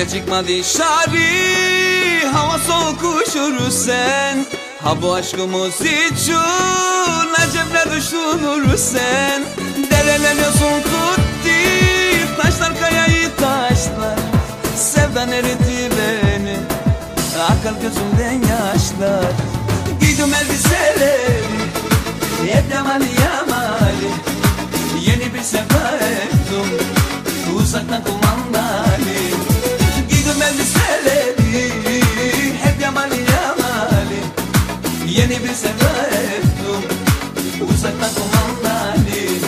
Kimse çıkma dışarı, hava soğuk üşürsen. Ha bu aşkımız için acemle düşünürsen. Dereler yosun tuttu, taşlar kayayı taşlar. Sevdan eritti beni, akar gözümden yaşlar. Giydim elbiseleri, hep yamali yamali. Yeni bir sevda ettim, uzaktan kumandalı. Giydim elbiseleri, hep yamali yamali. Yeni bir sevda ettim, uzaktan kumandalı.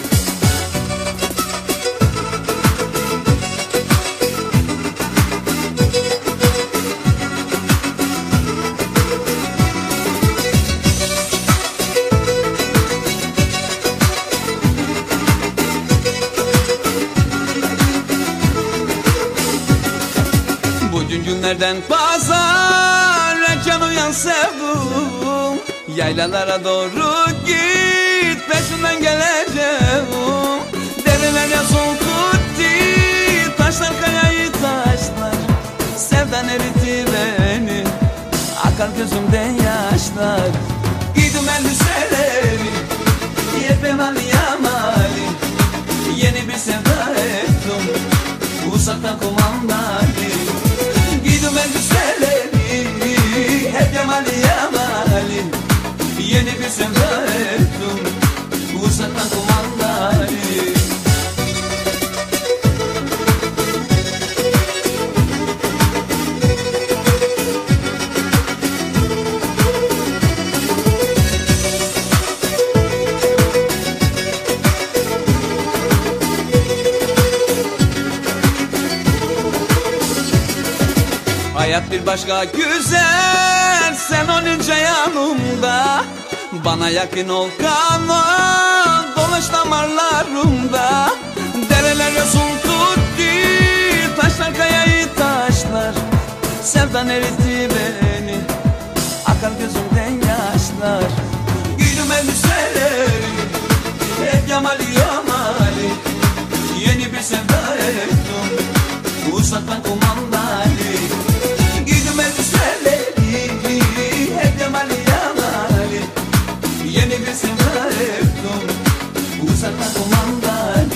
Bugün günlerden pazar, erken uyan sevdum. Yaylalara doğru git, peşinden geleceğim. Dereler yazın tuttu, taşlar kayayı taşlar. Sevdan eritti beni, akar gözümden yaşlar. Giydim elbiseleri, hep emali yamali. Yeni bir sevda ettim, uzaktan kumandalı. Giydim elbiseleri, hep yamali yamali. Yeni bir sevda ettim, uzaktan kumandalı. Hayat bir başka güzel, sen olunca yanımda. Bana yakın ol kalan, dolaş damarlarımda. Dereler yosun tuttu, taşlar kayayı taşlar. Sevdan eritti beni, akar gözümden yaşlar. Giydim elbiseleri, hep yamali yamali. Yeni bir sevda ettim, uzaktan kumandalı. Giydim elbiseleri, hep yamali yamali. Yeni bir sevda ettim, uzaktan kumandalı.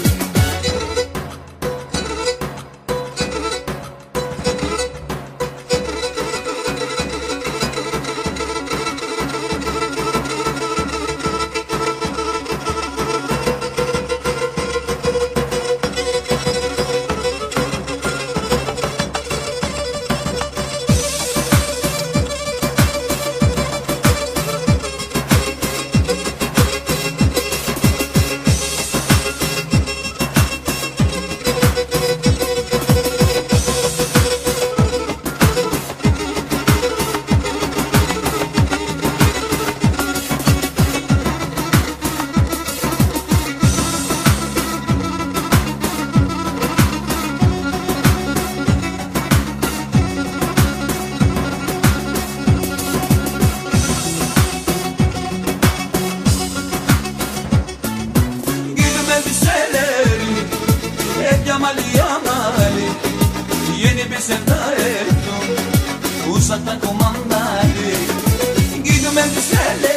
Yamali yamali, yeni bir sevda ettim, uzaktan kumandalı. Giydim elbiseleri.